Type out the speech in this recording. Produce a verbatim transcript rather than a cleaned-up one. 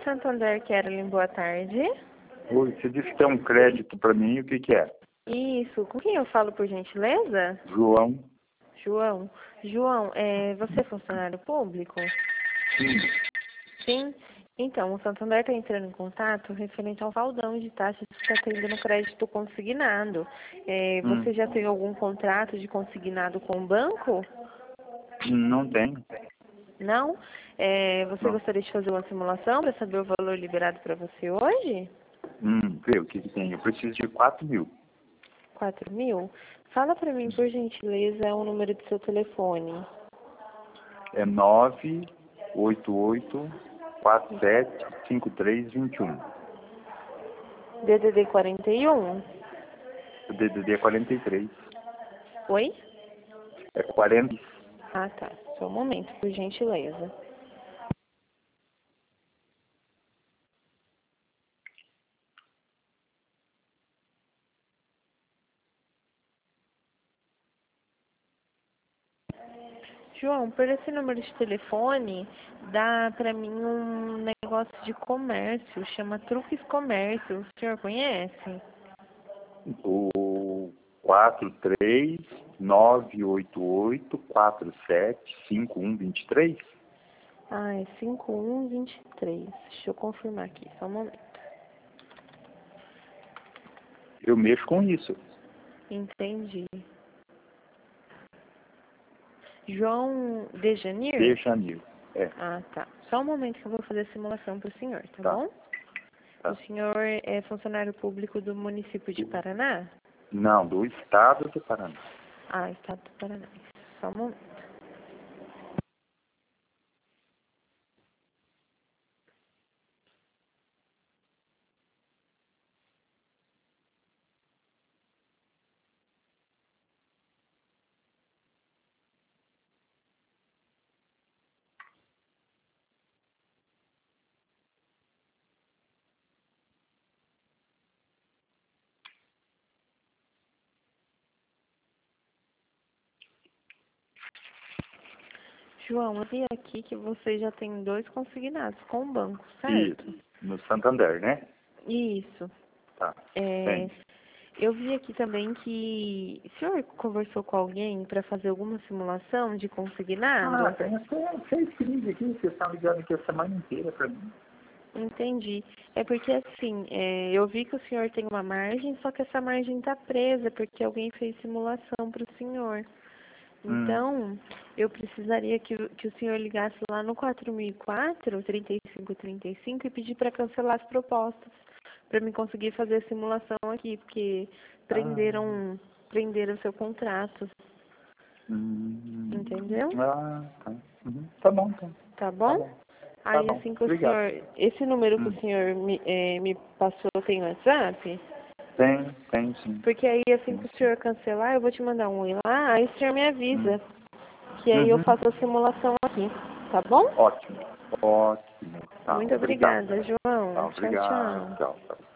Santander, Carolyn, boa tarde. Oi, você disse que é um crédito para mim, o que que é? Isso, com quem eu falo, por gentileza? João? João. João, é, você é funcionário público? Sim. Sim? Então, o Santander está entrando em contato referente ao faldão de taxas que está tendo no crédito consignado. É, você Hum. já tem algum contrato de consignado com o banco? Não tenho. Não? É, você Não. gostaria de fazer uma simulação para saber o valor liberado para você hoje? Hum, vê o que que tem. Eu preciso de quatro mil. Quatro mil? Fala para mim, por gentileza, o número do seu telefone. É nove oito oito quatro sete cinco três dois um. D D D quarenta e um? O D D D é quarenta e três. Oi? É quarenta. Ah, tá. Só um momento, por gentileza. João, por esse número de telefone, dá pra mim um negócio de comércio, chama Truques Comércio. O senhor conhece? O quatro três nove oito oito quatro sete cinco um dois três? Ah, é cinco um dois três. Deixa eu confirmar aqui, só um momento. Eu mexo com isso. Entendi. João Dejanir? De janeiro. É, Ah, tá. Só um momento que eu vou fazer a simulação para o senhor, tá, tá. bom? tá. O senhor é funcionário público do município de Paraná? Não, do estado do Paraná. Ah, estado do Paraná. Só um momento. João, eu vi aqui que você já tem dois consignados com o banco, certo? Isso, no Santander, né? Isso. Tá, É, tem. eu vi aqui também que o senhor conversou com alguém para fazer alguma simulação de consignado? Ah, tem até seis crises aqui, vocês estão ligando aqui a semana inteira para mim. Entendi. É porque assim, é, eu vi que o senhor tem uma margem, só que essa margem está presa porque alguém fez simulação para o senhor. Hum. Então, eu precisaria que, o- que o senhor ligasse lá no quatro mil e quatro, trinta e cinco trinta e cinco e pedir para cancelar as propostas, para mim conseguir fazer a simulação aqui, porque Ah, prenderam, prenderam seu contrato, hum. entendeu? Ah, tá. Uhum. Tá bom, então. Tá Tá bom? bom. Tá Aí bom. assim que o Obrigado. senhor, esse número que Hum. o senhor me, eh, me passou tem WhatsApp? Tem, tem sim. Porque aí assim Tem que o sim. senhor cancelar, eu vou te mandar um oi lá, aí o senhor me Hum. avisa, que aí eu Uhum. faço a simulação aqui, tá bom? Ótimo. Ótimo. Tá, Muito obrigado. obrigada, Tá, João. Tchau, obrigado. tchau. Tchau. tchau.